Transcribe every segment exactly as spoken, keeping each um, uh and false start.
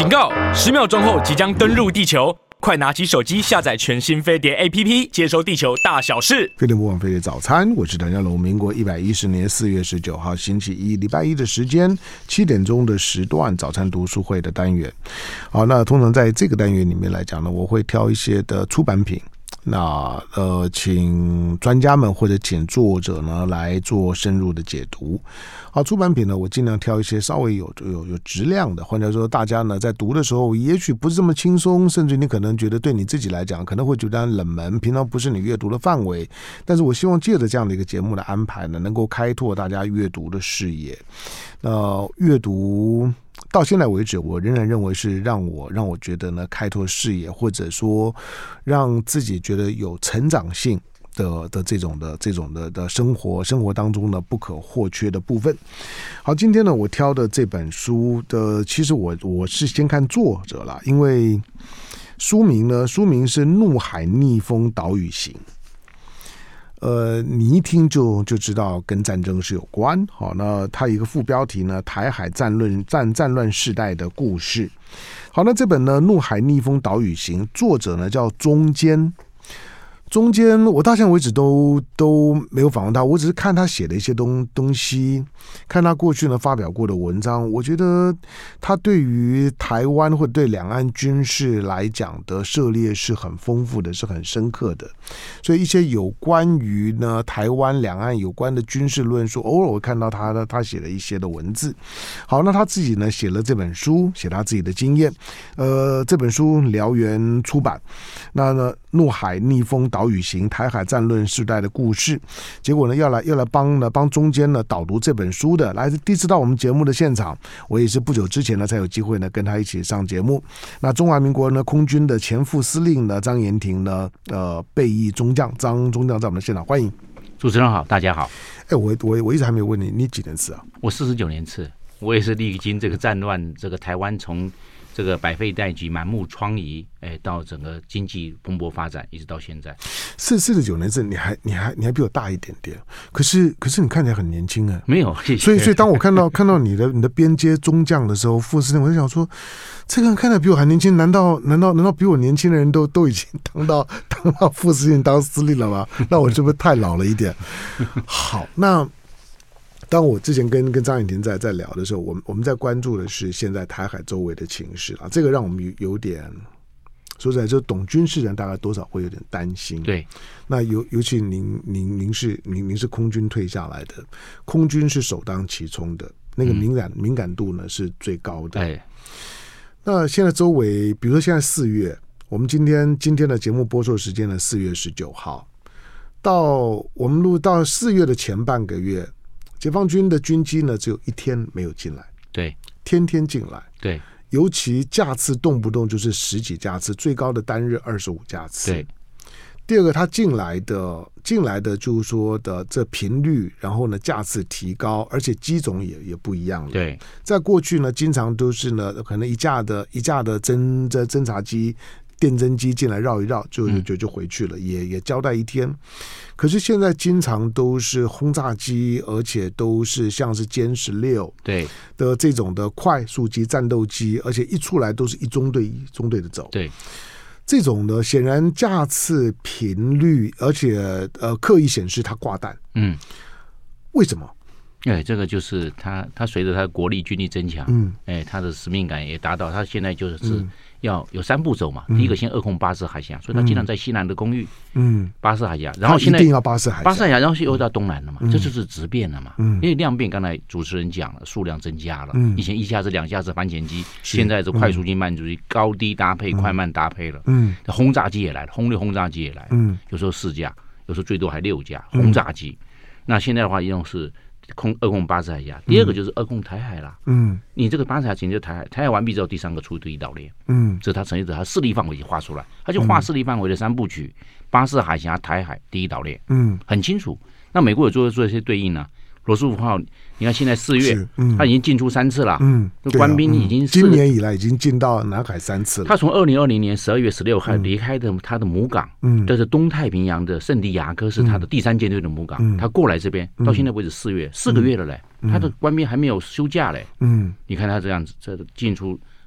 警告！十秒钟后即将登陆地球，快拿起手机下载全新飞碟 A P P， 接收地球大小事。 飞碟不枉飞碟早餐，我是谭家龙。民国一百一十年四月十九号星期一，礼拜一的时间，七点钟的时段，早餐读书会的单元。好，那通常在这个单元里面来讲呢，我会挑一些的出版品。那呃，请专家们或者请作者呢来做深入的解读。好，出版品呢，我尽量挑一些稍微有有有质量的，或者说大家呢在读的时候，也许不是这么轻松，甚至你可能觉得对你自己来讲可能会觉得冷门，平常不是你阅读的范围。但是我希望借着这样的一个节目的安排呢，能够开拓大家阅读的视野。那、呃、阅读到现在为止，我仍然认为是让我让我觉得呢开拓视野，或者说让自己觉得有成长性的的这种的这种的的生活生活当中呢不可或缺的部分。好，今天呢我挑的这本书的，其实我我是先看作者啦，因为书名呢书名是《怒海逆风岛屿行》。呃，你一听就就知道跟战争是有关。好，那它有一个副标题呢，台海战论战战乱世代的故事。好，那这本呢《怒海逆风岛屿行》，作者呢叫中间。中间我到现在为止都都没有访问他，我只是看他写的一些东东西，看他过去呢发表过的文章，我觉得他对于台湾或对两岸军事来讲的涉猎是很丰富的，是很深刻的。所以一些有关于呢台湾两岸有关的军事论述，偶尔我看到他的他写了一些的文字。好，那他自己呢写了这本书，写他自己的经验。呃，这本书燎原出版。那呢，怒海逆风岛屿行，台海战论世代的故事。结果呢，要来要来帮呢帮中间呢导读这本书的，来第一次到我们节目的现场，我也是不久之前呢才有机会呢跟他一起上节目。那中华民国呢空军的前副司令呢张延廷呢，呃备役中将张中将在我们的现场，欢迎。 主持人好，大家好。 哎，我我我一直还没有问你，你几年次啊？ 我四十九年次，我也是历经这个战乱，这个台湾从这个百废待举、满目疮痍，哎，到整个经济蓬勃发展，一直到现在。 四四十九年次，你还你还你还比我大一点点，可是可是你看起来很年轻啊。 没有，谢谢。 所以所以当我看到看到你的你的边阶中将的时候，副司令，我就想说，这个人看起来比我还年轻，难道难道难道比我年轻的人都都已经当到当到副司令当司令了吗？那我是不是太老了一点？好，那。当我之前跟跟张永廷在在聊的时候，我们我们在关注的是现在台海周围的情势啊，这个让我们有点说实在，就懂军事人大概多少会有点担心。 对， 那尤尤其您您您是您您是空军退下来的，空军是首当其冲的，那个敏感、嗯、敏感度呢是最高的。 哎， 那现在周围，比如说现在四月，我们今天今天的节目播出时间呢，四月十九号，到我们录到四月的前半个月。解放军的军机呢，只有一天没有进来， 对， 天天进来， 对， 尤其架次动不动就是十几架次，最高的单日二十五架次。 对， 第二个，他进来的进来的就是说的这频率，然后呢架次提高，而且机种也也不一样了。 对，在过去呢，经常都是呢，可能一架的一架的侦侦侦察机。电侦机进来绕一绕就就就回去了，嗯、也也交代一天。可是现在经常都是轰炸机，而且都是像是歼十六对的这种的快速机、战斗机，而且一出来都是一中队一中队的走。 对， 这种呢，显然架次频率，而且呃刻意显示它挂弹。嗯，为什么？ 哎，这个就是他，他随着他的国力、军力增强，嗯，哎，他的使命感也达到。他现在就是要有三步走嘛。嗯、第一个先扼控巴士海峡，所以他经常在西南的公寓，嗯，巴士海峡，然后现在一定要巴士海峡， 巴士海峡，然后又到东南了嘛，嗯、这就是质变了嘛。嗯，因为量变，刚才主持人讲了，数量增加了。嗯，以前一下子、两下子反潜机，现在是快速机、慢速机，高低搭配、快慢搭配了。嗯，轰炸机也来了，轰六轰炸机也来了。嗯，有时候四架，有时候最多还六架轰炸机。嗯、那现在的话，用是。控二控巴士海峡，第二个就是二控台海啦。嗯，你这个巴士海峡就台海，台海完毕之后，第三个出第一岛链。嗯，这是他成立者他势力范围已经画出来，他就画势力范围的三部曲：巴士海峡、台海、第一岛链。嗯，很清楚。那美国有做做一些对应呢、啊。罗斯福号，你看现在四月，嗯、他已经进出三次了。嗯，官兵已经、嗯、 今年以来已经进到南海三次了。 他从二零二零年十二月十六号离开的他的母港，嗯，这是东太平洋的圣地亚哥，是他的第三舰队的母港。嗯、他过来这边，到现在为止四月，四个月了嘞，嗯、他的官兵还没有休假嘞。嗯，你看他这样子，这进出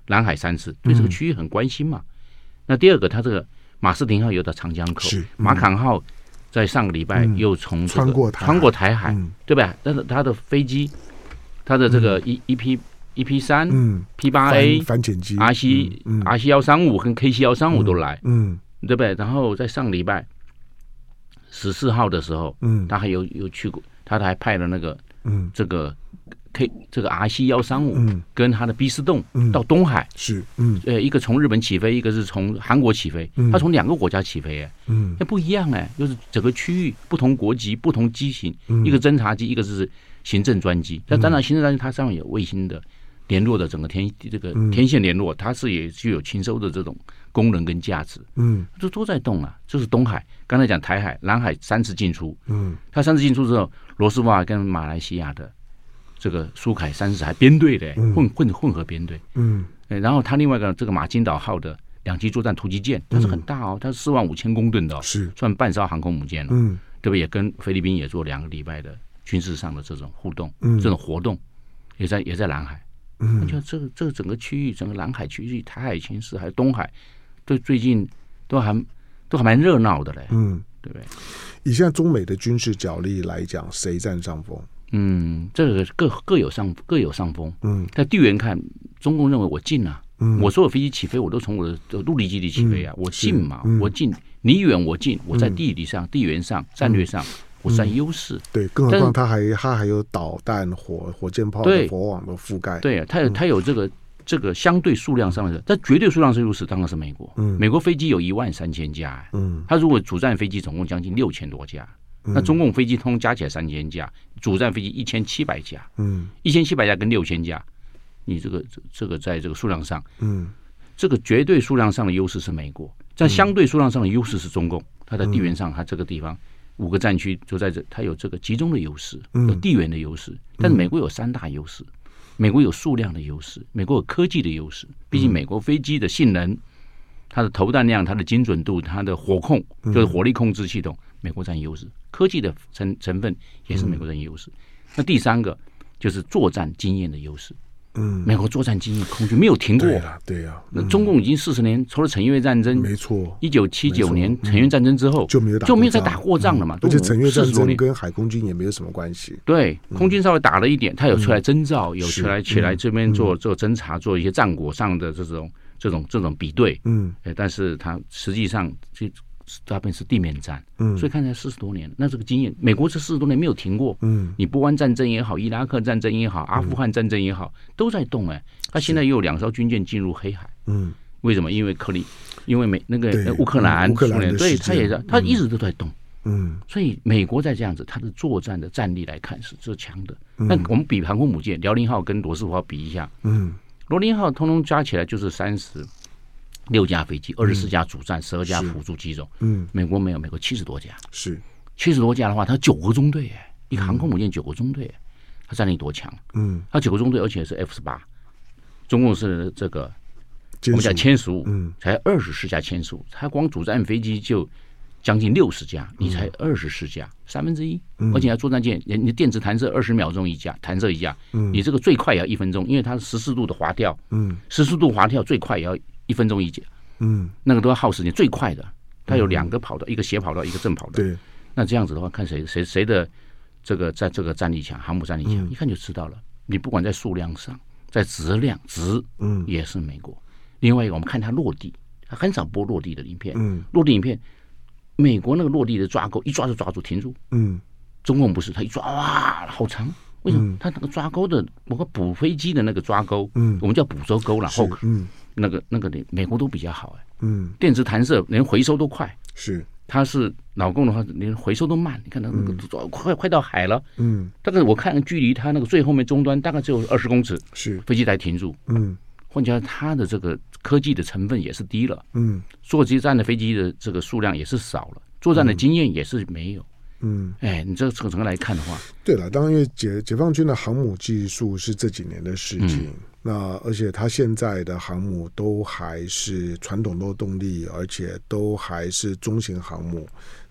南海三次，对这个区域很关心嘛。嗯、那第二个，它这个马士廷号又到长江口，嗯、马坎号在上个礼拜又从、这个嗯、穿过台穿过台海， 嗯、 对吧？但是它的飞机，它的这个一一批。E P 三、嗯、P 八 A、 反潜机、 R C、嗯、R C 幺三五跟 K C 幺三五都来， 嗯， 对不对？然后在上礼拜十四号的时候，嗯，他还有有去过，他还派了那个，嗯，这个 K 这个 R C 幺三五跟他的 B 四洞到东海， 是，嗯， 呃，一个从日本起飞，一个是从韩国起飞，嗯、他从两个国家起飞，哎，嗯，那不一样哎，就是整个区域不同国籍、不同机型，嗯、一个侦察机，一个是行政专机。那、嗯、当然，行政专机它上面有卫星的。联络的整个天这个天线联络，它是也具有禽收的这种功能跟价值，嗯，这都在动啊。就是东海，刚才讲台海、南海三次进出，嗯，它三次进出之后，罗斯福瓦跟马来西亚的这个苏凯三十还编队的、嗯、混混混合编队，嗯，然后它另外一个这个马金岛号的两栖作战突击舰，它是很大哦，它是四万五千公吨的、哦，是算半艘航空母舰了、哦，嗯，对不对？也跟菲律宾也做两个礼拜的军事上的这种互动，嗯，这种活动也在也在南海。嗯，就这个这个整个区域，整个南海区域、台海情势还有东海，对最近都还都还蛮热闹的嘞。嗯，对不对？ 以现在中美的军事角力来讲，谁占上风？ 嗯，这个各各有上各有上风。嗯，在地缘看，中共认为我近啊，嗯、我所有飞机起飞，我都从我的陆地基地起飞啊，嗯、我近嘛，嗯、我近，你远我近，我在地理上、嗯、地缘上、战略上。我占优势、嗯， 对，更何况它还它还有导弹、火火箭炮的火网的覆盖， 对，它有它有这个、嗯、这个相对数量上的，但绝对数量上优势当然是美国，嗯，美国飞机有一万三千架，嗯，它如果主战飞机总共将近六千多架，嗯、那中共飞机通加起来三千架，主战飞机一千七百架，嗯，一千七百架跟六千架，你这个这个在这个数量上，嗯，这个绝对数量上的优势是美国，但相对数量上的优势是中共，它在地缘上它这个地方。五个战区就在这，它有这个集中的优势，有地缘的优势。但是美国有三大优势，美国有数量的优势，美国有科技的优势。毕竟美国飞机的性能、它的投弹量、它的精准度、它的火控，就是火力控制系统，美国占优势。科技的成成分也是美国占优势。那第三个就是作战经验的优势。嗯，美国作战经验空军没有停过， 对了，对呀、啊。 那、嗯、中共已经四十年，除了陈越战争， 没错， 一九七九年陈越战争之后、 嗯、就没有打就没有再打过仗了嘛。 嗯、而且陈越战争跟海空军也没有什么关系。 对，空军稍微打了一点，他有出来征召，嗯、有出来起来这边做、嗯、做侦察，做一些战果上的这种这种这种比对。嗯，但是他实际上这。大部分是地面战，嗯，所以看起来四十多年，那这个经验，美国这四十多年没有停过，嗯，你波湾战争也好，伊拉克战争也好，阿富汗战争也好，嗯、都在动哎、欸。他现在又有两艘军舰进入黑海，嗯，为什么？因为克里，因为美那个乌克兰， 乌克兰的对，他也是，他一直都在动，嗯，所以美国在这样子，他的作战的战力来看是是强的。那、嗯、我们比航空母舰，辽宁号跟罗斯福号比一下，嗯，罗宁号通通加起来就是三十。六架飞机，二十四架主战，十二架辅助机种。嗯，美国没有，美国七十多架。 是七十多架的话，它九个中队哎，一个航空母舰九个中队，它战力多强？嗯，它九个中队，而且是 F 十八，中共是这个我们讲歼十五，嗯，才二十四架歼十五，它光主战飞机就将近六十架，你才二十四架，三分之一。而且它作战舰，你的电子弹射二十秒钟一架，弹射一架，嗯，你这个最快也要一分钟，因为它是十四度的滑跳，嗯，十四度滑跳最快也要。一分钟一节，嗯，那个都要耗时间，最快的，它有两个跑道，嗯、一个斜跑道，一个正跑道。对，那这样子的话，看谁谁谁的这个在这个战力强，航母战力强，嗯、一看就知道了。你不管在数量上，在质量值，嗯，也是美国。另外一个，我们看它落地，它很少播落地的影片，嗯，落地影片，美国那个落地的抓钩，一抓就抓住，停住，嗯，中共不是，它一抓哇，好长。为什么？它那个抓钩的，包括捕飞机的那个抓钩，嗯，我们叫捕捉钩了，后嗯。那个那个的美国都比较好哎，嗯，电子弹射连回收都快， 是， 它是老共的话连回收都慢，你看它那个、嗯、快快到海了，嗯，大概我看距离它那个最后面终端大概只有二十公尺，是，飞机才停住，嗯，换句话说，它的这个科技的成分也是低了，嗯，作战的飞机的这个数量也是少了，作战的经验也是没有。嗯，哎，你这个整个来看的话， 对了，当然因为解解放军的航母技术是这几年的事情，嗯、那而且它现在的航母都还是传统的动力，而且都还是中型航母。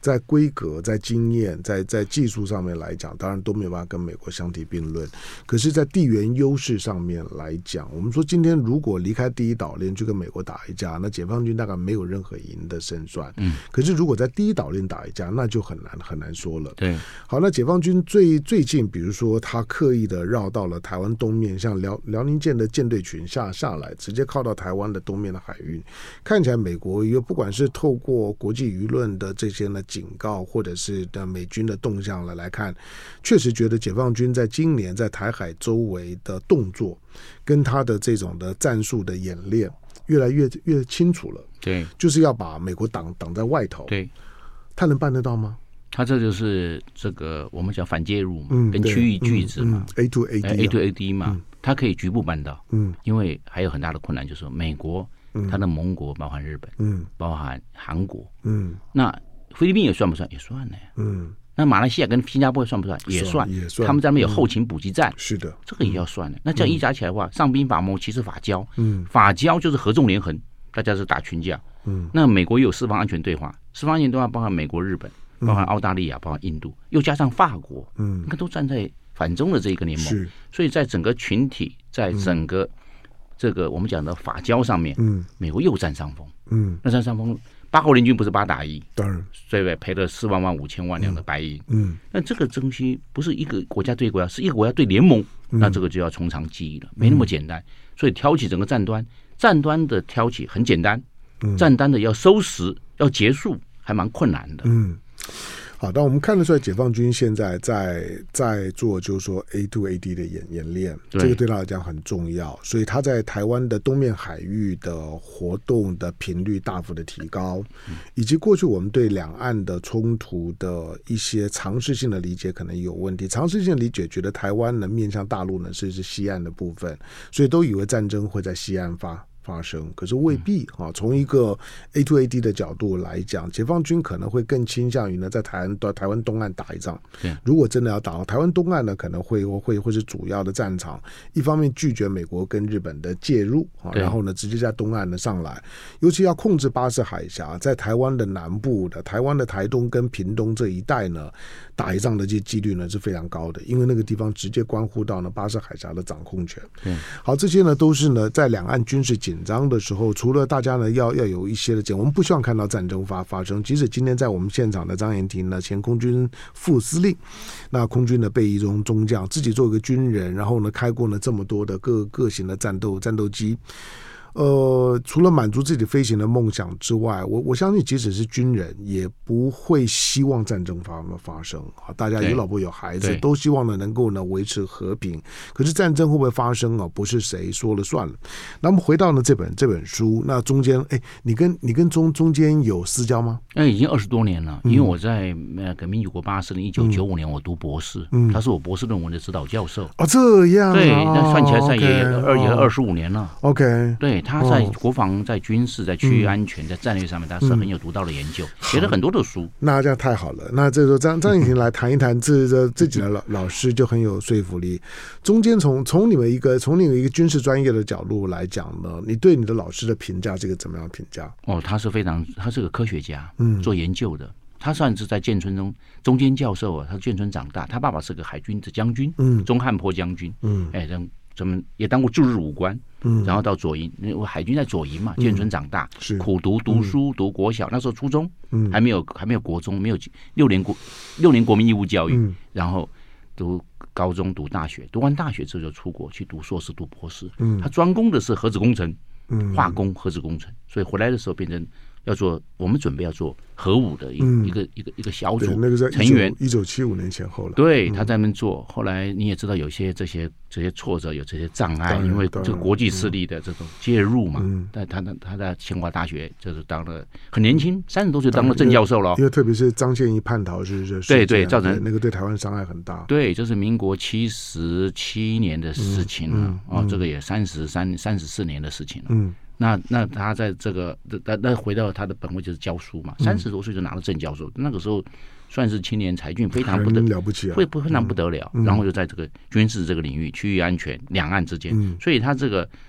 在规格、在经验、在在技术上面来讲，当然都没有办法跟美国相提并论。可是，在地缘优势上面来讲，我们说今天如果离开第一岛链去跟美国打一架，那解放军大概没有任何赢的胜算。嗯，可是如果在第一岛链打一架，那就很难很难说了。 对， 好，那解放军最最近，比如说他刻意的绕到了台湾东面，像辽辽宁舰的舰队群下下来，直接靠到台湾的东面的海域，看起来美国又不管是透过国际舆论的这些呢警告，或者是的美军的动向来来看，确实觉得解放军在今年在台海周围的动作，跟他的这种的战术的演练，越来越越清楚了。 对， 就是要把美国挡挡在外头。 对， 他能办得到吗？ 他这就是这个我们讲反介入嘛，嗯、跟区域拒止嘛、 嗯嗯、，A to A D、啊、 A to A D 嘛，他、嗯、可以局部办到。嗯，因为还有很大的困难，就是美国。他的盟国包含日本，嗯，包含韩国，嗯，那菲律宾也算不算？也算呢，嗯，那马来西亚跟新加坡算不算？也算，也算。他们在那边有后勤补给站，嗯、 是的， 这个也要算的。那这样一加起来的话，上兵伐谋，其实法交，嗯，法交就是合纵连横，大家是打群架，嗯，那美国也有四方安全对话，四方安全对话包含美国、日本，包含澳大利亚，包含印度，又加上法国，嗯，你看都站在反中的这一个联盟，所以在整个群体，在整个、嗯。这个我们讲的法交上面，嗯，美国又占上风，嗯，那占上风，八国联军不是八打一， 当然， 对不对？赔了四万万五千万两的白银，嗯，那这个东西不是一个国家对国家，是一个国家对联盟，嗯、那这个就要从长计议了，没那么简单。所以挑起整个战端，战端的挑起很简单，嗯、战端的要收拾、要结束还蛮困难的， 嗯。好，但我们看得出来，解放军现在在在做，就是说 A to A D 的演演练，这个对他来讲很重要，所以他在台湾的东面海域的活动的频率大幅的提高，以及过去我们对两岸的冲突的一些常识性的理解可能有问题，常识性的理解觉得台湾呢面向大陆呢是是西岸的部分，所以都以为战争会在西岸发。发生，可是未必啊。从一个 A to A D 的角度来讲，解放军可能会更倾向于呢，在台湾台湾东岸打一仗。如果真的要打到台湾东岸呢，可能会会会是主要的战场。一方面拒绝美国跟日本的介入啊，然后呢，直接在东岸呢上来，尤其要控制巴士海峡，在台湾的南部的台湾的台东跟屏东这一带呢，打一仗的这几率呢是非常高的，因为那个地方直接关乎到呢巴士海峡的掌控权。好，这些呢都是呢在两岸军事紧张的时候，除了大家呢要要有一些的讲，我们不希望看到战争发发生。即使今天在我们现场的张延廷呢，前空军副司令，那空军的备役中中将，自己做一个军人，然后呢开过呢这么多的各各型的战斗战斗机。呃，除了满足自己飞行的梦想之外，我我相信即使是军人，也不会希望战争发发生啊。大家有老婆有孩子，都希望呢能够呢维持和平。可是战争会不会发生啊？不是谁说了算了。那么回到呢这本这本书，那中间，哎，你跟你跟中中间有私交吗？ 那已经二十多年了，因为我在那个民国八十年一九九五年我读博士，嗯，他是我博士论文的指导教授。 哦，这样、啊， 对，那算起来算也二也二十五年了。 OK， 对。他在国防、在军事、在区域安全、在战略上面，他是很有独到的研究，写了很多的书。 那这样太好了。那这时候张张延廷来谈一谈自这自己的老老师就很有说服力。中间从从你们一个从你们一个军事专业的角度来讲呢，你对你的老师的评价，这个怎么样评价？ 哦，他是非常，他是个科学家，嗯，做研究的。他算是在建春中中间教授啊，他建春长大，他爸爸是个海军的将军，嗯，中汉坡将军，嗯，哎，咱们也当过驻日武官。嗯，然后到左营，我海军在左营嘛，建春长大，是苦读读书，嗯、读国小，那时候初中，嗯，还没有还没有国中，没有六年国六年国民义务教育，嗯、然后读高中，读大学，读完大学之后就出国去读硕士，读博士，嗯，他专攻的是核子工程，嗯，化工核子工程，所以回来的时候变成要做，我们准备要做核武的一个、嗯、一个一个一个小组， 那个在成员， 一九七五年前后了， 对，他在那边做，后来你也知道有些这些这些挫折，有这些障碍，因为这个国际势力的这种介入嘛。嗯、但他他在清华大学就是当了很年轻，三十多岁当了正教授了。 因为特别是张献义叛逃是是， 对对，造成那个对台湾伤害很大。 对，这是民国七十七年的事情了，嗯嗯、哦，这个也三十三三十四年的事情了。嗯。那那他在这个那那回到他的本位就是教书嘛，三十多岁就拿了正教授，那个时候算是青年才俊，非常不得了不起啊， 会非常不得了。嗯、然后就在这个军事这个领域、区域安全、两岸之间，嗯、所以他这个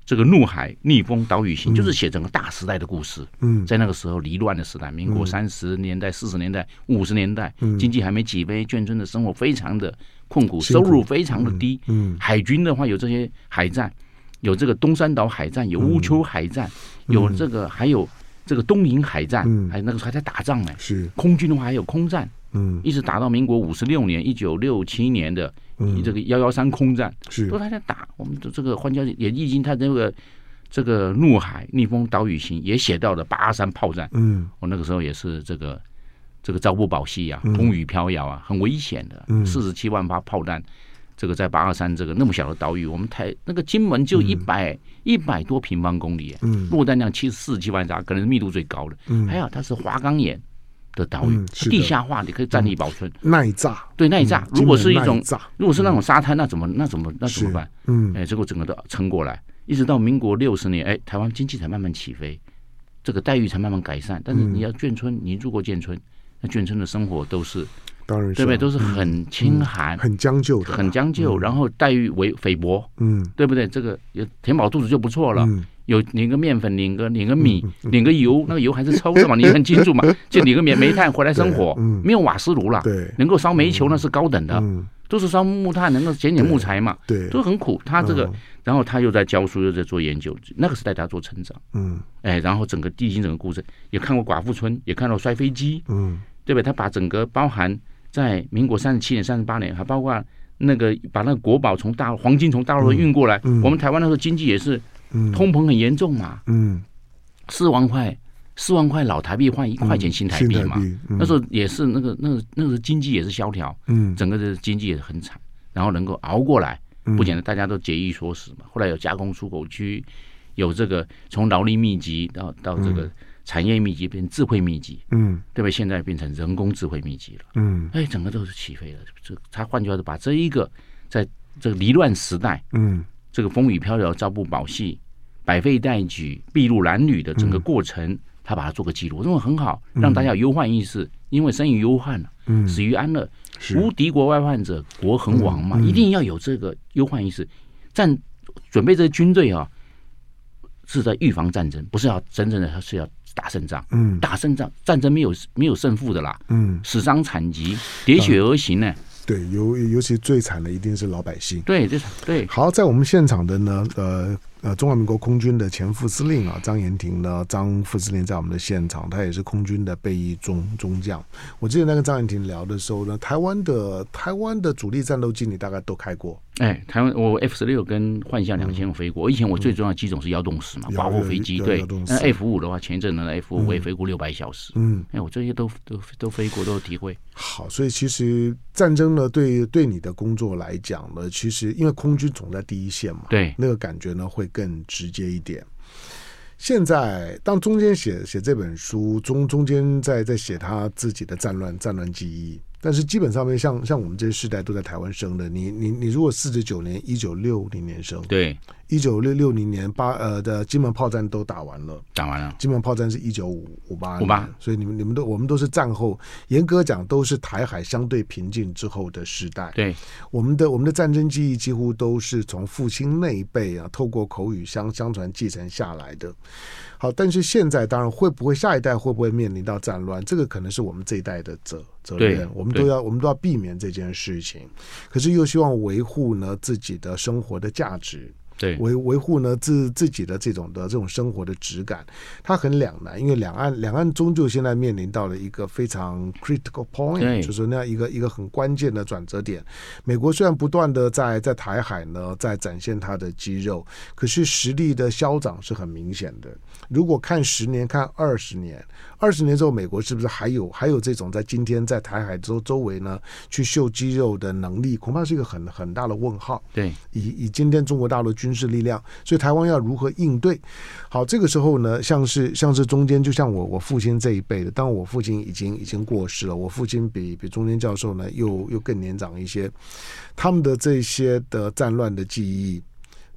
这个怒海逆风岛屿行，就是写整个大时代的故事。 嗯， 在那个时候离乱的时代，民国三十年代、四十年代、五十年代，经济还没起飞，眷村的生活非常的困苦，收入非常的低。嗯，海军的话有这些海战，有这个东山岛海战，有乌丘海战，有这个还有这个东营海战，还有那个时候还在打仗呢。 是空军的话还有空战。 嗯， 一直打到民国五十六年，一九六七年的这个幺幺三空战， 是都还在打。我们的这个换教也历经他这个这个怒海逆风岛屿行，也写到了八二三炮战。嗯，我那个时候也是这个这个朝不保夕啊，风雨飘摇啊，很危险的。四十七万发炮弹，这个在八二三这个那么小的岛屿，我们台那个金门就一百一百多平方公里，嗯，落弹量七十四七万炸，可能是密度最高的。嗯，还有它是花岗岩的岛屿，嗯、地下化，你可以战力保存， 嗯、耐炸， 对耐炸。嗯、如果是一种，如果是那种沙滩，那怎么那怎么那怎么办？ 嗯， 哎，这个整个都撑过来，一直到民国六十年，哎，台湾经济才慢慢起飞，这个待遇才慢慢改善。但是你要眷村，你住过眷村，那眷村的生活都是。 当然是， 对不对？都是很清寒、 嗯、很将就的， 很将就，嗯、然后待遇为菲薄，嗯，对不对？这个有填饱肚子就不错了。嗯、有领个面粉，领个领个米，嗯、领个油，那个油还是抽的嘛，你很清楚嘛。就领个煤煤炭回来生活，嗯、没有瓦斯炉了， 对， 能够烧煤球那是高等的，嗯、都是烧木炭，能够捡捡木材嘛， 对， 都很苦。他这个，嗯、然后他又在教书，又在做研究，那个时代他做成长，嗯，哎，然后整个地形整个故事也看过寡妇村，也看到摔飞机，嗯，对不对？他把整个包含。在民国三十七年、三十八年，还包括那个把那个国宝从大黄金从大陆运过来，嗯、我们台湾那时候经济也是通膨很严重嘛，嗯，四万块四万块老台币换一块钱新台币嘛，嗯嗯、那时候也是那个那个那个经济也是萧条，嗯，整个的经济也是很惨，然后能够熬过来，不简单，大家都节衣缩食嘛。后来有加工出口区，有这个从劳力密集到到这个。产业密集变智慧密集，嗯，对不对？现在变成人工智慧密集了，嗯，哎，整个都是起飞了。这他换句话说，把这一个在这个离乱时代，嗯，这个风雨飘摇、朝不保夕、百废待举、筚路蓝缕的整个过程，嗯、他把它做个记录，我认为很好，让大家有忧患意识。因为生于忧患了，嗯，死于安乐，无敌国外患者，国恒亡嘛，嗯嗯、一定要有这个忧患意识。战准备这个军队啊，是在预防战争，不是要真正的，他是要。打胜仗，嗯，打胜仗，战争没有没有胜负的啦，嗯，死伤惨疾，喋血而行呢。 对，尤尤其最惨的一定是老百姓。 对，这对。 好，在我们现场的呢，呃呃，中华民国空军的前副司令啊，张延廷呢，张副司令在我们的现场，他也是空军的备役中中将。我记得那跟张延廷聊的时候呢，台湾的台湾的主力战斗机你大概都开过。 哎，台湾我 F 十六跟幻象两千我飞过。以前我最重要的机种是幺洞十嘛，寡妇飞机。对，那 F 五的话，前一阵的 F 五我也飞过六百小时。嗯，哎，我这些都都都飞过，都有体会。 好，所以其实战争呢，对对你的工作来讲呢，其实因为空军总在第一线嘛， 对， 那个感觉呢会更直接一点。现在当中间写写这本书，中中间在在写他自己的战乱战乱记忆。但是基本上面像像我们这些世代都在台湾生的，你你你如果四十九年一九六零年生， 对， 一九六六零年八呃的金门炮战都打完了， 打完了。 金门炮战是一九五八年， 五八， 所以你们你们都我们都是战后，严格讲都是台海相对平静之后的时代。 对， 我们的我们的战争记忆几乎都是从父亲那一辈啊，透过口语相相传继承下来的。好，但是现在当然会不会下一代会不会面临到战乱，这个可能是我们这一代的责责任，我们都要我们都要避免这件事情，可是又希望维护呢自己的生活的价值。 对， 维维护呢自自己的这种的这种生活的质感，它很两难，因为两岸两岸终究现在面临到了一个非常 critical point， 就是那样一个一个很关键的转折点。美国虽然不断的在在台海呢在展现它的肌肉，可是实力的消长是很明显的。如果看十年，看二十年，二十年之后，美国是不是还有还有这种在今天在台海周周围呢去秀肌肉的能力，恐怕是一个很很大的问号。 对， 以以今天中国大陆军事力量，所以台湾要如何应对？好，这个时候呢，像是像是中间，就像我我父亲这一辈的，当然我父亲已经已经过世了，我父亲比比中间教授呢又又更年长一些，他们的这些的战乱的记忆。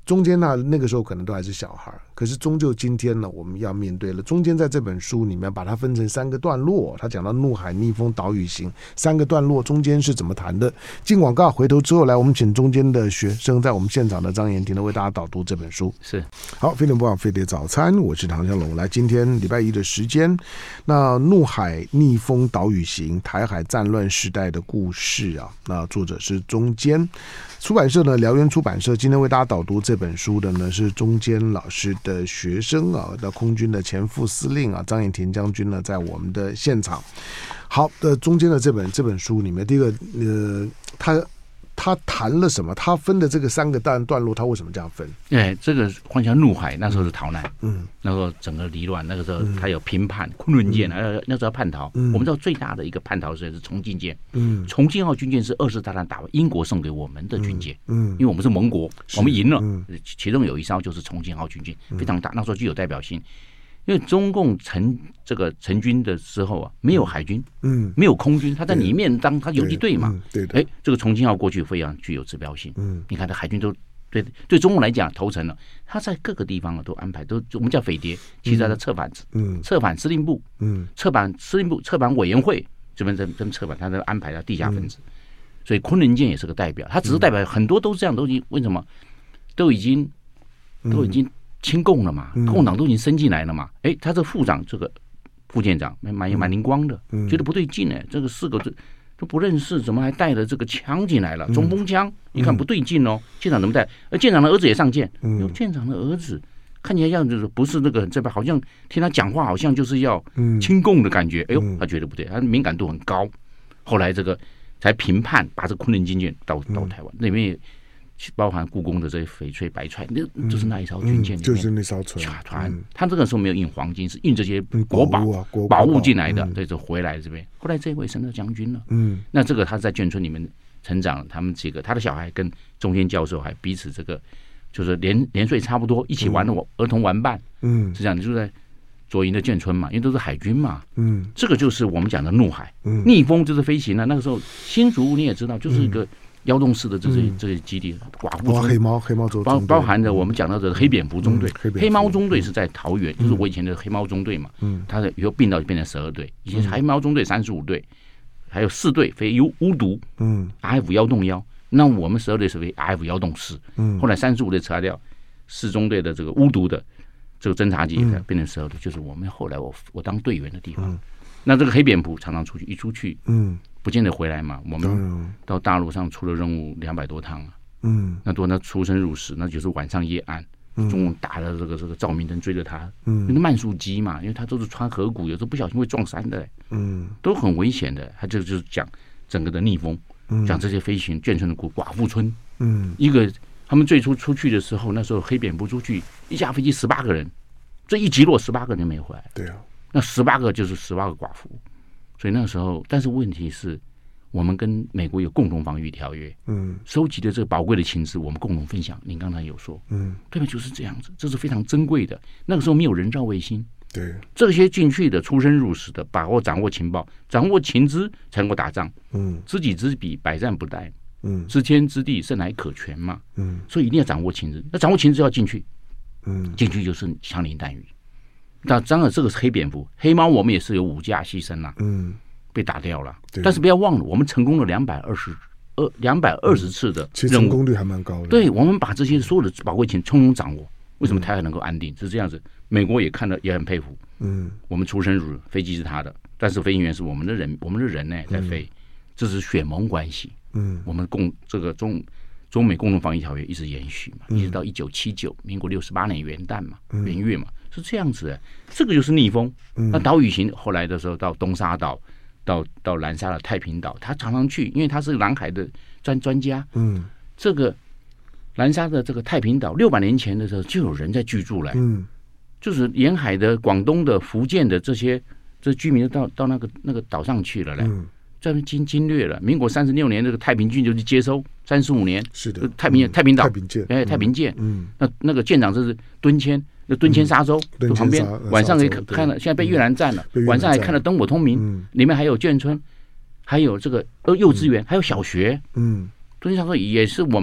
中间呢，那个时候可能都还是小孩，可是终究今天呢，我们要面对了。中间在这本书里面把它分成三个段落，他讲到怒海、逆风、岛屿行三个段落，中间是怎么谈的？进广告，回头之后来，我们请中间的学生在我们现场的张妍婷呢为大家导读这本书。 是好，飞碟播放飞碟早餐，我是唐湘龙。来，今天礼拜一的时间，那怒海、逆风、岛屿行，台海战乱时代的故事啊，那作者是中间。出版社呢，燎原出版社今天为大家导读这本书的呢是中间老师的学生啊，那空军的前副司令啊张妍婷将军呢在我们的现场。好的，中间的这本这本书里面，第一个呃，他他谈了什么？他分的这个三个段段落，他为什么这样分？ 哎，这个幻想怒海那时候是逃难， 嗯， 那时候整个离乱，那个时候他有平叛，昆仑舰，嗯、那时候要叛逃。嗯、我们知道最大的一个叛逃是重庆舰，嗯，重庆号军舰是二次大战打完英国送给我们的军舰，嗯，因为我们是盟国，我们赢了，嗯、其中有一艘就是重庆号军舰，非常大，那时候具有代表性。因为中共成这个成军的时候啊，没有海军，嗯，没有空军，他在里面当他游击队嘛， 对的。 哎，这个重庆号过去非常具有指标性，嗯，你看他海军都对对中共来讲投诚了，他在各个地方啊都安排，都我们叫匪谍，其实他在策反，嗯，策反司令部，嗯，策反司令部策反委员会这边这边策反，他在安排他地下分子，所以昆仑舰也是个代表，他只是代表很多都是这样，都已经为什么都已经都已经。亲共了嘛，共党都已经伸进来了嘛，哎，他这副长这个副舰长蛮蛮灵光的，觉得不对劲哎，这个四个都都不认识，怎么还带着这个枪进来了？冲锋枪，一看不对劲哦，舰长怎么带？而舰长的儿子也上舰，有舰长的儿子看起来样子不是那个这边，好像听他讲话好像就是要亲共的感觉，哎呦，他觉得不对，他敏感度很高，后来这个才评判把这个昆仑军舰到到台湾那边。包含故宫的这些翡翠、白菜，那就是那一艘军舰里面， 就是那艘船。 船，他这个时候没有运黄金，是运这些国宝、宝物进来的，对，就回来这边。后来这位升到将军了，嗯，那这个他在眷村里面成长，他们几个他的小孩跟中间教授还彼此这个就是年年岁差不多，一起玩的儿童玩伴，嗯，是这样，就在左营的眷村嘛，因为都是海军嘛，嗯，这个就是我们讲的怒海，嗯，逆风就是飞行了。那个时候新竹你也知道，就是一个。窑洞式的这些、嗯、这些基地，寡妇村、 黑猫、黑猫中包包含着我们讲到的黑蝙蝠中队、嗯，黑猫中队是在桃园，嗯、就是我以前的黑猫中队嘛，嗯，它的以后并到变成十二队，以前黑猫中队三十五队，还有四队飞巫毒，嗯 ，R F 幺洞幺，那我们十二队是飞 R F 幺洞四，嗯，后来三十五队撤掉，四中队的这个巫毒的这个侦察机才变成十二队，就是我们后来我我当队员的地方，嗯、那这个黑蝙蝠常常出去，一出去，嗯。不见得回来嘛，我们到大陆上出了任务两百多趟啊，嗯，那多那出生入死，那就是晚上夜暗，嗯、中共打的这个这个照明灯追着他，嗯，那慢速机嘛，因为他都是穿河谷，有时候不小心会撞山的，嗯，都很危险的。他这个就是讲整个的逆风，嗯、讲这些飞行眷村的寡妇村，嗯，一个他们最初出去的时候，那时候黑蝙蝠出去一架飞机十八个人，这一击落十八个人没回来， 对啊， 那十八个就是十八个寡妇。所以那时候，但是问题是，我们跟美国有共同防御条约，嗯，收集的这个宝贵的情资，我们共同分享。您刚才有说，嗯，对吧？就是这样子，这是非常珍贵的。那个时候没有人造卫星， 对， 这些进去的出生入死的，把握掌握情报，掌握情资，才能够打仗。嗯，知己知彼，百战不殆。嗯，知天知地，胜乃可全嘛。嗯，所以一定要掌握情资。那掌握情资要进去，嗯，进去就是枪林弹雨。那当然，这个是黑蝙蝠，黑猫我们也是有五架牺牲了，嗯，被打掉了。但是不要忘了，我们成功了两百二十二两百二十次的任务， 其实成功率还蛮高的。 对，我们把这些所有的宝贵情充分掌握，为什么台海能够安定？是这样子，美国也看了，也很佩服。嗯，我们出生入飞机是他的，但是飞行员是我们的人，我们的人呢在飞，嗯、这是血盟关系。嗯，我们共这个中中美共同防御条约一直延续嘛，嗯、一直到一九七九民国六十八年元旦嘛，嗯、元月嘛。是这样子的，这个就是逆风。那岛屿行后来的时候，到东沙岛，到到南沙的太平岛，他常常去，因为他是南海的专专家。嗯，这个南沙的这个太平岛，六百年前的时候就有人在居住了。嗯，就是沿海的广东的、福建的这些这居民到到那个那个岛上去了嘞。嗯，在那经经略了。民国三十六年，这个太平军就去接收，三十五年是的， 太平、嗯、太平岛， 太平舰， 哎，太平舰。嗯，那那个舰长就是敦谦。就敦谦沙洲，就旁边晚上可以看了，现在被越南占了，晚上还看了灯火通明，里面还有眷村，还有这个呃幼稚园，还有小学。嗯，敦谦沙洲也是我们的，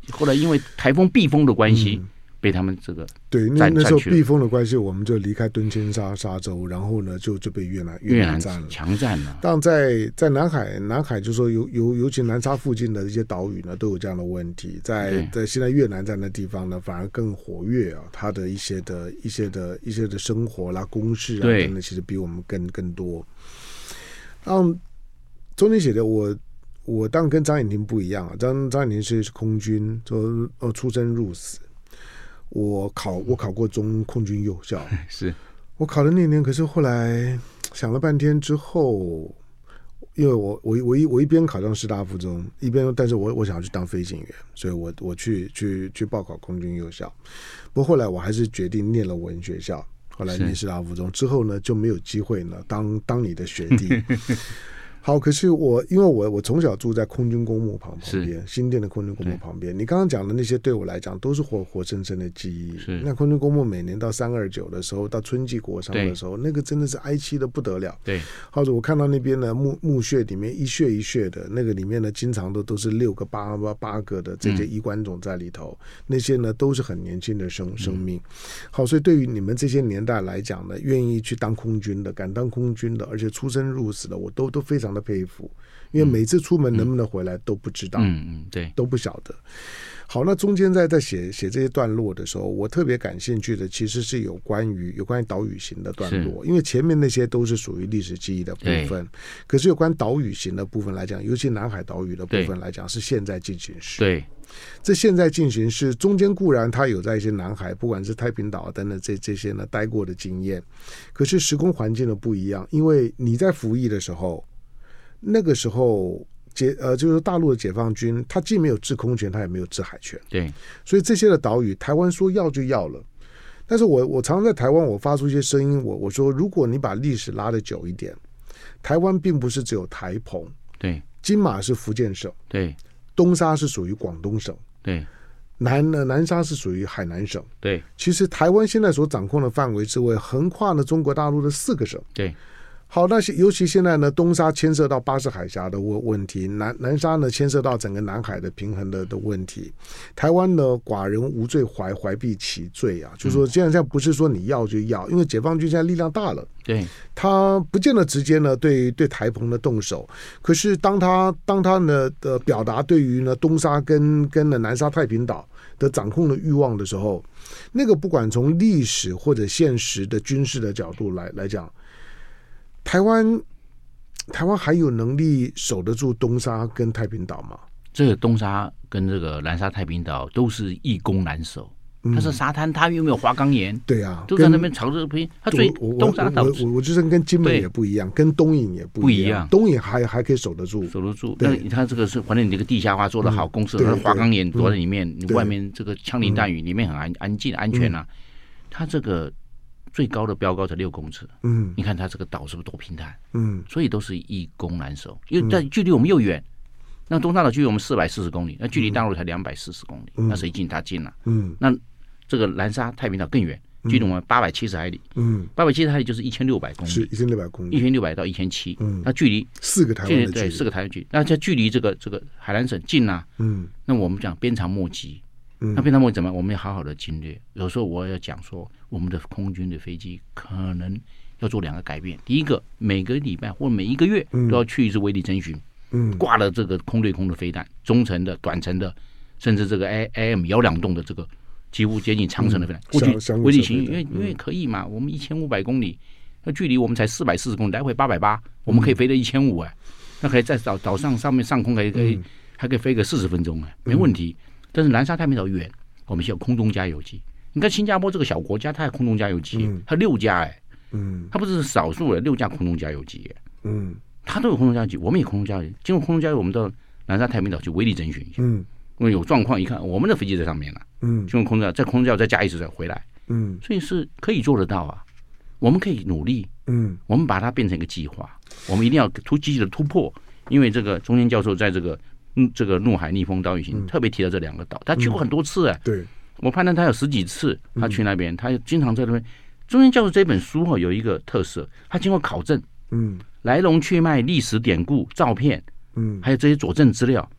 后来因为台风避风的关系。嗯被他们这个对那那时候避风的关系，我们就离开敦亲沙沙洲，然后呢就就被越南越南占了， 强占了。 但在在南海南海就说尤尤尤其南沙附近的一些岛屿呢，都有这样的问题。在在现在越南在那地方呢，反而更活跃啊，它的一些的一些的一些的生活啦、公事啊等等，其实比我们更更多。嗯，中间写的我。我当然跟张颖婷不一样啊，张张颖婷是空军，就呃出生入死。我考我考过中空军幼校， 是我考的那年，可是后来想了半天之后，因为我我我一我一边考上师大附中，一边但是我我想要去当飞行员，所以我我去去去报考空军幼校。不过后来我还是决定念了文学校，后来念师大附中之后呢，就没有机会呢当当你的学弟。好，可是我因为我我从小住在空军公墓旁旁边，新店的空军公墓旁边。你刚刚讲的那些对我来讲都是活活生生的记忆。那空军公墓每年到三二九的时候，到春季国殇的时候，那个真的是哀凄的不得了。 对， 或者我看到那边的墓墓穴里面一穴一穴的，那个里面呢，经常都都是六个八八八个的这些衣冠冢在里头，嗯、那些呢都是很年轻的生生命。好，所以对于你们这些年代来讲呢，愿意去当空军的，敢当空军的，而且出生入死的，我都都非常的佩服，因为每次出门能不能回来都不知道， 嗯嗯，对， 都不晓得。好，那中间在在写写这些段落的时候，我特别感兴趣的其实是有关于有关于岛屿型的段落，因为前面那些都是属于历史记忆的部分，可是有关岛屿型的部分来讲，尤其南海岛屿的部分来讲，是现在进行时。 对， 这现在进行时中间固然他有在一些南海，不管是太平岛等等这这些呢待过的经验，可是时空环境的不一样，因为你在服役的时候，那个时候。解呃，就是大陆的解放军，他既没有制空权，他也没有制海权， 对， 所以这些的岛屿，台湾说要就要了。但是我我常常在台湾，我发出一些声音，我我说，如果你把历史拉得久一点，台湾并不是只有台澎， 对， 金马是福建省， 对， 东沙是属于广东省， 对， 南南沙是属于海南省， 对。 其实台湾现在所掌控的范围之内，横跨了中国大陆的四个省， 对。 好，那尤其现在呢，东沙牵涉到巴士海峡的问题，南南沙呢牵涉到整个南海的平衡的的问题。台湾呢，寡人无罪怀，怀璧其罪啊！就是说，现在现在不是说你要就要，因为解放军现在力量大了， 对， 他不见得直接呢对对台澎的动手，可是当他当他呢的表达对于呢东沙跟跟呢南沙太平岛的掌控的欲望的时候，那个不管从历史或者现实的军事的角度来来讲。台湾，台湾还有能力守得住东沙跟太平岛吗？ 这个东沙跟这个南沙太平岛都是易攻难守，嗯、它是沙滩，它又没有花岗岩， 对啊， 都在那边朝着平。它最东沙岛， 我我我就是跟金门也不一样，跟东引也不一样，东引还还可以守得住， 守得住。那它这个是，反正你这个地下化做得好，公司它花岗岩躲在里面，你外面这个枪林弹雨，里面很安安静安全啊。它这个。最高的标高才六公尺，嗯，你看它这个岛是不是多平坦，嗯，所以都是易攻难守，因为在距离我们又远，那东沙岛距离我们四百四十公里，那距离大陆才两百四十公里，嗯、那谁近它近了、啊，嗯，那这个南沙太平岛更远，距离我们八百七十海里，嗯，八百七十海里就是一千六百公里， 是一千六百公里， 一千六百到一千七，嗯，那距离四个台湾的距离， 对，四个台湾距离，那这距离这个这个海南省近啊，嗯，那我们讲鞭长莫及。那边他们怎么？我们要好好的侵略。有时候我要讲说，我们的空军的飞机可能要做两个改变。第一个，每个礼拜或每一个月都要去一次威力侦巡，嗯，挂了这个空对空的飞弹，中程的、短程的，甚至这个 A M 幺两栋的这个几乎接近长程的飞弹，过去威力行，因为因为可以嘛，我们一千五百公里，那距离我们才四百四十公里，来回八百八，我们可以飞到一千五哎，那可以在岛岛上上面上空可以可以还可以飞个四十分钟哎，没问题。但是南沙太平岛远，我们需要空中加油机。你看新加坡这个小国家，它有空中加油机，嗯、它六架哎、欸，嗯，它不是少数的六架空中加油机、欸，嗯，它都有空中加油机，我们也空中加油。经过空中加油，我们到南沙太平岛去威力侦巡一下，嗯，因为有状况一看，我们的飞机在上面了，嗯，经过空中在空中加油再加一次再回来，嗯，所以是可以做得到啊。我们可以努力，嗯，我们把它变成一个计划，我们一定要突积极的突破，因为这个钟天教授在这个。嗯，这个怒海逆风岛屿行、嗯、特别提到这两个岛，他去过很多次哎、欸嗯。对，我判断他有十几次，他去那边，嗯、他经常在那边。中间教授这本书哈有一个特色，他经过考证，嗯，来龙去脉、历史典故、照片，嗯，还有这些佐证资料，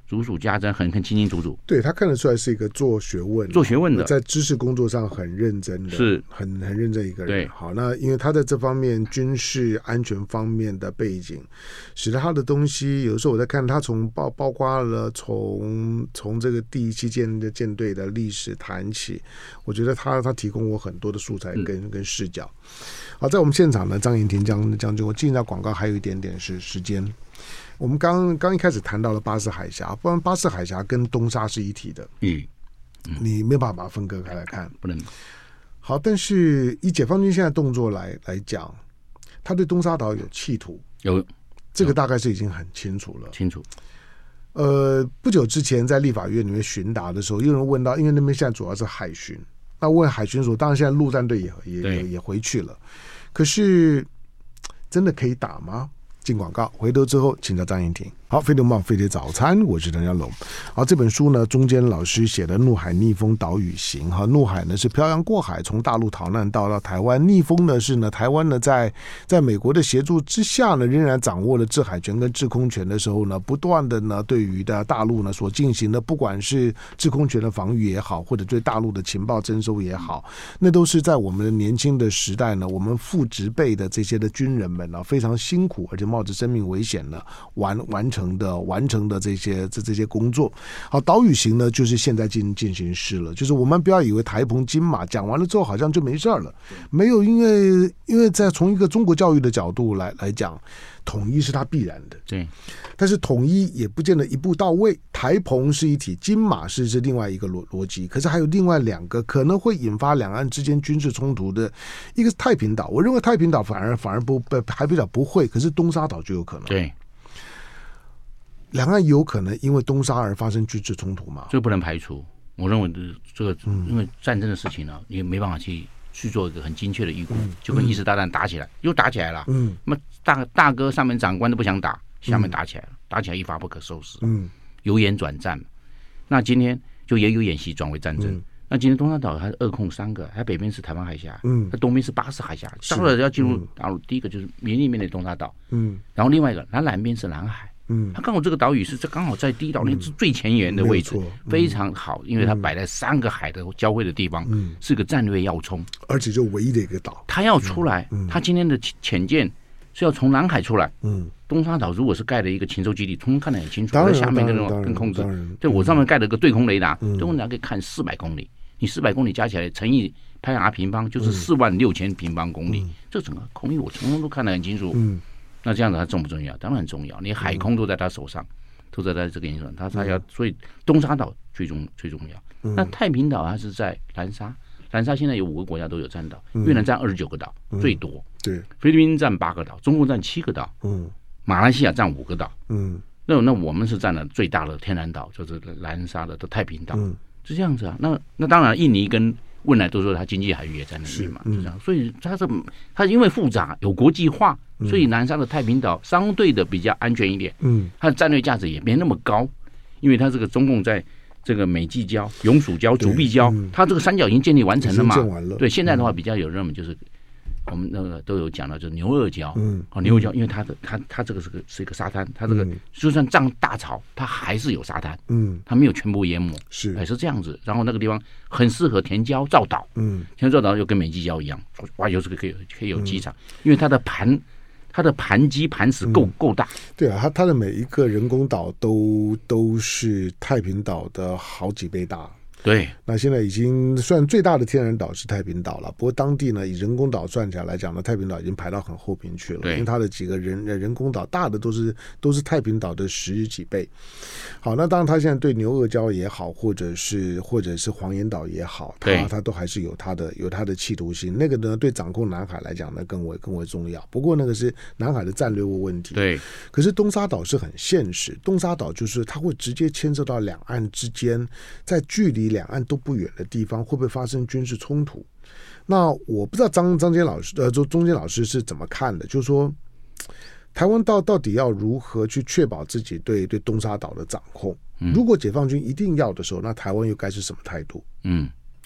如数家珍，很很清清楚楚。 对，他看得出来是一个做学问、 做学问的， 在知识工作上很认真的， 是很很认真一个人。 对， 好，那因为他在这方面军事安全方面的背景，使得他的东西有时候我在看他从包包括了从从这个第一期舰的舰队的历史谈起，我觉得他他提供我很多的素材跟、嗯、跟视角。好，在我们现场呢，张延廷将将军，我进一下广告还有一点点是时间。我们刚刚一开始谈到了巴士海峡，不然巴士海峡跟东沙是一体的， 嗯， 你没有办法把它分割开来看， 不能。 好，但是以解放军现在动作来来讲，他对东沙岛有企图， 有这个大概是已经很清楚了， 清楚。 呃，不久之前在立法院里面询答的时候，有人问到，因为那边现在主要是海巡，那问海巡署，当然现在陆战队也也也也回去了，可是真的可以打吗？进广告，回头之后请教张延廷。好，飞碟梦飞碟早餐，我是邓家龙。好，这本书呢，中间老师写的《怒海逆风岛屿行》哈，怒海呢是漂洋过海从大陆逃难到到台湾，逆风呢是呢台湾呢在在美国的协助之下呢，仍然掌握了制海权跟制空权的时候呢，不断的呢对于的大陆呢所进行的，不管是制空权的防御也好，或者对大陆的情报征收也好，那都是在我们的年轻的时代呢，我们父执辈的这些的军人们呢，非常辛苦而且冒着生命危险呢完完成。的完成的这些这这些工作。好，岛屿行呢就是现在进进行式了，就是我们不要以为台澎金马讲完了之后好像就没事了，没有，因为因为在从一个中国教育的角度来来讲，统一是它必然的， 对， 但是统一也不见得一步到位，台澎是一体，金马是是另外一个逻逻辑，可是还有另外两个可能会引发两岸之间军事冲突的，一个是太平岛，我认为太平岛反而反而不还比较不会，可是东沙岛就有可能， 对。 两岸有可能因为东沙而发生军事冲突吗？ 这个不能排除。我认为这个，因为战争的事情呢，你没办法去去做一个很精确的预估，嗯、就跟一次大战打起来，又打起来了。嗯，那么大大哥上面长官都不想打，下面打起来了，嗯、打起来一发不可收拾。嗯，由演转战，那今天就也有演习转为战争。嗯、那今天东沙岛还是二控三个，它北边是台湾海峡，嗯，它东边是巴士海峡，当然要进入大陆，嗯、第一个就是面里面的东沙岛，嗯，然后另外一个，它南边是南海。嗯，它刚好这个岛屿是这刚好在第一岛链是最前沿的位置，嗯嗯、非常好，因为它摆在三个海的交汇的地方，嗯、是个战略要冲， 而且就唯一的一个岛。 它要出来，嗯、它今天的潜舰是要从南海出来。嗯，东沙岛如果是盖了一个禽兽基地，通通看得很清楚，在下面跟跟控制。对，我上面盖了个对空雷达，嗯、对空雷达可以看四百公里，你四百公里加起来乘以拍 r 平方就是四万六千平方公里，嗯、这整个空域我通通都看得很清楚。嗯。那这样子它重不重要？当然很重要。你海空都在他手上，都在他这个影响，他他要，所以东沙岛最重最重要。嗯、那太平岛它是在南沙，南沙现在有五个国家都有占岛，嗯、越南占二十九个岛，嗯、最多。 对， 菲律宾占八个岛，中国占七个岛，嗯，马来西亚占五个岛，嗯，那那我们是占了最大的天然岛，就是南沙的太平岛，嗯，是这样子啊。那那当然，印尼跟汶莱都说它经济海域也在那里嘛，是这样。所以它是它因为复杂有国际化。所以南沙的太平岛相对的比较安全一点，嗯，它的战略价值也没那么高，因为它这个中共在这个美济礁、永暑礁、竹壁礁，嗯、它这个三角已经建立完成了嘛，了对，现在的话比较有热门就是。我们那个都有讲到，就是牛二礁，嗯，哦，牛二礁，因为它的它它这个是个是一个沙滩，它这个就算涨大潮，它还是有沙滩，嗯，它没有全部淹没，是，也是这样子。然后那个地方很适合填礁造岛，嗯，填礁造岛又跟美济礁一样，哇，有这个可以可以有机场，嗯、因为它的盘它的盘基盘石够、嗯、够大， 对啊，它它的每一个人工岛都都是太平岛的好几倍大。 对， 那现在已经算最大的天然岛是太平岛了，不过当地呢以人工岛算起来来讲呢，太平岛已经排到很后边去了，因为它的几个人人工岛大的都是都是太平岛的十几倍。好，那当然它现在对牛二礁也好，或者是或者是黄岩岛也好，它它都还是有它的有它的企图心。那个呢对掌控南海来讲呢更为更为重要。不过那个是南海的战略问题。 对， 可是东沙岛是很现实，东沙岛就是它会直接牵涉到两岸之间，在距离两岸都不远的地方会不会发生军事冲突？那我不知道张张坚老师呃，中间老师是怎么看的？就是说，台湾到到底要如何去确保自己对对东沙岛的掌控？嗯、如果解放军一定要的时候，那台湾又该是什么态度？ 嗯，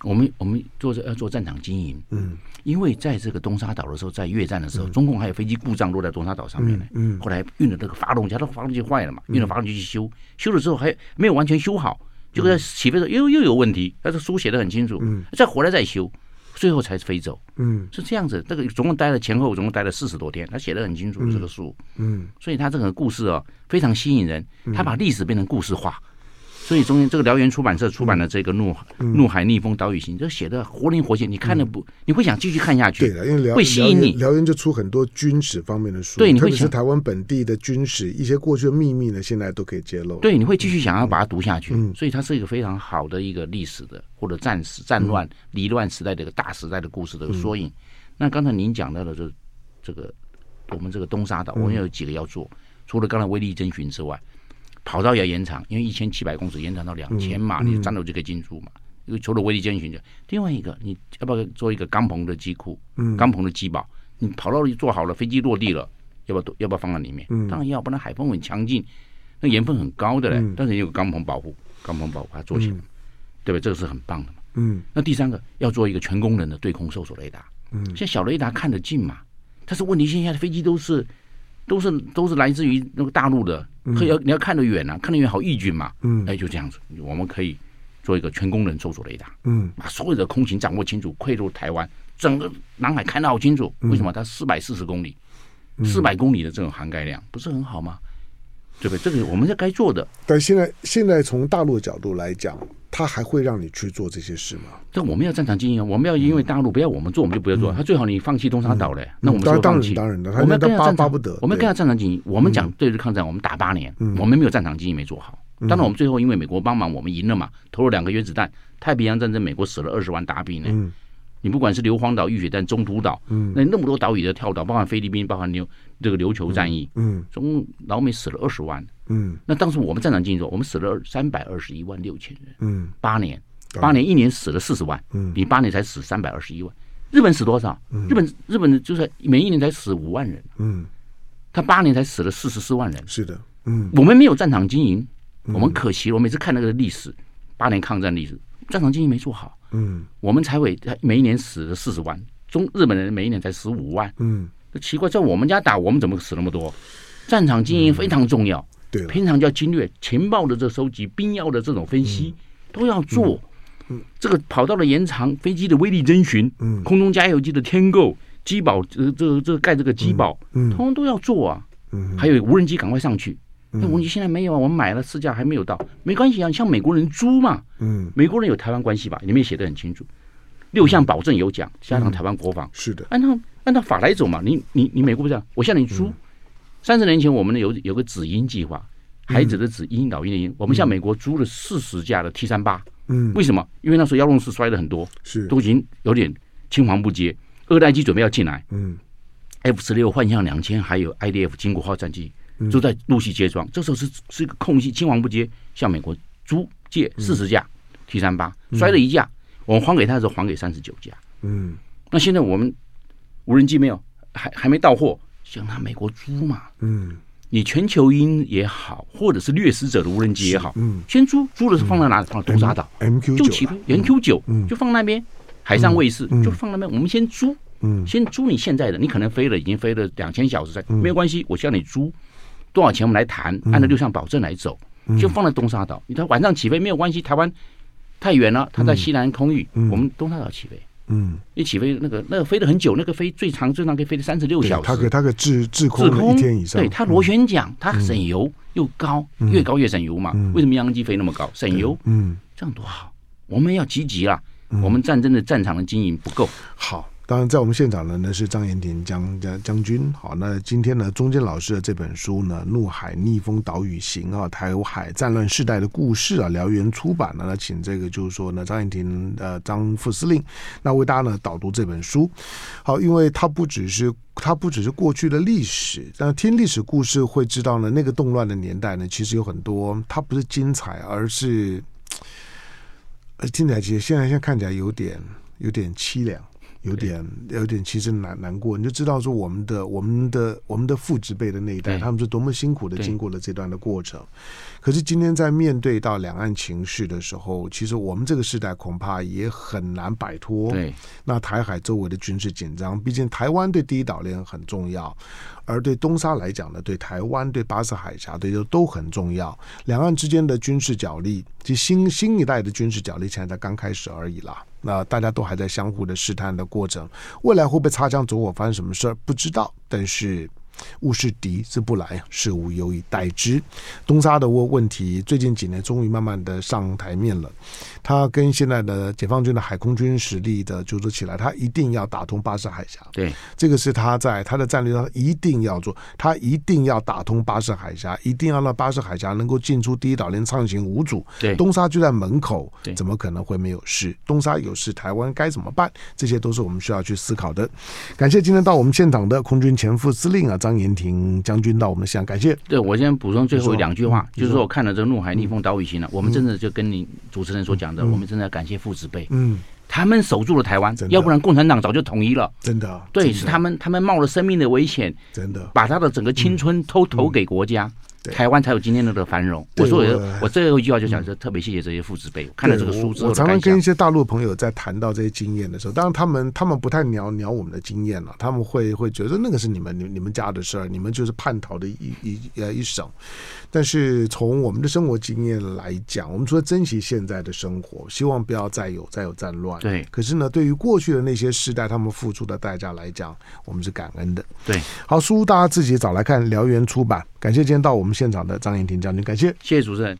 我们我们做要做战场经营，嗯，因为在这个东沙岛的时候，在越战的时候，嗯、中共还有飞机故障落在东沙岛上面呢，嗯，嗯后来运了那个发动机，它发动机坏了嘛，运了发动机去修，修了之后还没有完全修好，结果在起飞的时候又又有问题，但是书写得很清楚，嗯，再回来再修。最后才飞走，嗯，是这样子。这个总共待了前后总共待了四十多天，他写得很清楚、嗯、这个书，嗯，所以他这个故事哦非常吸引人，他把历史变成故事化，所以中间这个燎原出版社出版的这个怒《怒怒海逆风岛屿行》，这写的活灵活现，你看了不、嗯？你会想继续看下去， 对的，因为会吸引你。 燎原就出很多军史方面的书， 对，你会特别是台湾本地的军史，一些过去的秘密呢，现在都可以揭露。 对，你会继续想要把它读下去，嗯、所以它是一个非常好的一个历史的或者战史、战乱、离乱时代的一个大时代的故事的缩影。嗯、那刚才您讲到的这这个我们这个东沙岛，我们有几个要做，除了刚才威力征询之外。跑道要延长，因为一千七百公尺延长到两千嘛，嗯、你战斗就可以进驻嘛。因为除了威力征询，另外一个你要不要做一个钢棚的机库？嗯，钢棚的机堡，你跑道做好了，飞机落地了，要不要要不要放在里面？嗯，当然要，不然海风很强劲，那盐分很高的嘞。嗯、但是有钢棚保护，钢棚保护它做起来，嗯、对吧？这个是很棒的嘛。嗯，那第三个要做一个全功能的对空搜索雷达。嗯，现在小雷达看得近嘛，但是问题现在的飞机都是。都是都是来自于那个大陆的，可要你要看得远啊，看得远好义军嘛，嗯，哎就这样子，我们可以做一个全功能搜索雷达，嗯，把所有的空情掌握清楚，汇入台湾，整个南海看得好清楚。为什么？它四百四十公里，四百公里的这种涵盖量，不是很好吗？对不对？这个我们是该做的。 但现在现在从大陆的角度来讲，他还会让你去做这些事吗？ 这我们要战场经营，我们要因为大陆不要我们做，我们就不要做。他、嗯、最好你放弃东沙岛嘞，嗯、那我们说放弃。 当然当然的， 我们跟他巴不得， 我们跟他战场经营。我们讲对日抗战，我们打八年，嗯、我们没有战场经营没做好。当然我们最后因为美国帮忙，我们赢了嘛，投了两个原子弹。太平洋战争，美国死了二十万大兵呢。嗯你不管是硫磺岛、玉雪弹、中途岛，嗯，那那么多岛屿的跳岛，包含菲律宾，包含琉这个琉球战役，嗯，总老美死了二十万，嗯，那当时我们战场经营，我们死了三百二十一万六千人，嗯，八年，八年一年死了四十万，嗯，你八年才死三百二十一万。日本死多少？嗯、日本日本就是每一年才死五万人，嗯，他八年才死了四十四万人， 是的，嗯， 我们没有战场经营，我们可惜了。我每次看那个历史，八年抗战历史，战场经营没做好。嗯，我们才会每一年死了四十万，中日本人每一年才十五万。嗯，奇怪，在我们家打，我们怎么死那么多？战场经营非常重要。嗯、对，平常就要经略情报的这收集、兵要的这种分析、嗯、都要做。嗯，这个跑道的延长、飞机的威力征询、嗯，空中加油机的添购、机堡，这这这盖这个机堡，嗯，通通都要做啊。嗯，还有无人机赶快上去。那无人机现在没有啊，我们买了试驾还没有到，没关系啊，像美国人租嘛，嗯，美国人有台湾关系吧，里面写得很清楚，六项保证有讲，加上台湾国防， 嗯、是的， 按照按照法来走嘛，你你你美国不这样，我向你租，三十、嗯、年前我们有有个子鹰计划，孩子的子鹰老鹰的鹰，我们向美国租了四十架的 T 三十八，嗯，为什么？因为那时候幺洞四摔了很多，是都已经有点青黄不接，二代机准备要进来，嗯 ，F 十六幻象两千还有 I D F 经国号战机。就在陆续接装，这时候是是一个空隙，青黄不接，向美国租借四十架 T 三十八，摔了一架，我们还给他的时候还给三十九架。嗯，那现在我们无人机没有，还还没到货，向他美国租嘛。嗯，你全球鹰也好，或者是掠食者的无人机也好，嗯，先租，租的是放在哪里？放在东沙岛 M Q 就起飞 M Q 九，就放那边，海上卫士就放那边，我们先租，嗯，先租你现在的，你可能飞了，已经飞了两千小时，没有关系，我向你租。多少钱我们来谈，按照六项保证来走，嗯、就放在东沙岛。你他晚上起飞没有关系，台湾太远了，他在西南空域，嗯、我们东沙岛起飞。嗯，一起飞那个那个飞得很久，那个飞最长最长可以飞了三十六小时。 它可它可滞滞空一天以上。 对，它螺旋桨，它省油又高，嗯、越高越省油嘛。嗯、为什么央机飞那么高？省油。嗯，这样多好。我们要积极啦，嗯、我们战争的战场的经营不够。 好。当然，在我们现场的呢是张延廷将将军。好，那今天呢，钟坚老师的这本书呢，《怒海逆风岛屿行》啊，台海战乱世代的故事啊，燎原出版了。那请这个就是说呢，张延廷呃张副司令，那为大家呢导读这本书。好，因为它不只是它不只是过去的历史，但听历史故事会知道呢，那个动乱的年代呢，其实有很多它不是精彩，而是呃听起来其实现在现在看起来有点有点凄凉。 有点有点其实难难过，你就知道说我们的我们的我们的父执辈的那一代，他们是多么辛苦的经过了这段的过程。可是今天在面对到两岸情势的时候，其实我们这个时代恐怕也很难摆脱对那台海周围的军事紧张，毕竟台湾对第一岛链很重要，而对东沙来讲呢，对台湾对巴士海峡对都很重要。两岸之间的军事角力，其实新新一代的军事角力现在才刚开始而已啦。那大家都还在相互的试探的过程，未来会不会擦枪走火发生什么事儿不知道，但是物是敌之不来，事无有以待之。东沙的问题最近几年终于慢慢的上台面了，他跟现在的解放军的海空军实力的纠合起来，他一定要打通巴士海峡。 对， 这个是他在他的战略上一定要做，他一定要打通巴士海峡，一定要让巴士海峡能够进出第一岛链畅行无阻。 对， 东沙就在门口，怎么可能会没有事？东沙有事，台湾该怎么办？这些都是我们需要去思考的。感谢今天到我们现场的空军前副司令啊张延廷将军到我们现场，感谢。 对，我先补充最后两句话， 嗯、 就是说我看了这个《怒海逆风岛屿行》了，我们真的就跟你主持人所讲的， 嗯、 我们真的要感谢父子辈， 嗯， 他们守住了台湾，要不然共产党早就统一了。 真的， 对， 真的是他们，他们冒了生命的危险， 真的把他的整个青春都投给国家。嗯台湾才有今天的繁荣。我说我我最后一句话就想说，特别谢谢这些父子辈。看了这个书之后， 我常常跟一些大陆朋友在谈到这些经验的时候，当然他们他们不太鸟鸟我们的经验了，他们会会觉得那个是你们你你们家的事儿，你们就是叛逃的一一呃一省。但是从我们的生活经验来讲，我们除了珍惜现在的生活，希望不要再有再有战乱。 对。 可是呢，对于过去的那些世代他们付出的代价来讲，我们是感恩的。 对。 好，书大家自己找来看，燎原出版。感谢今天到我们现场的张延廷将军，感谢， 谢谢主持人。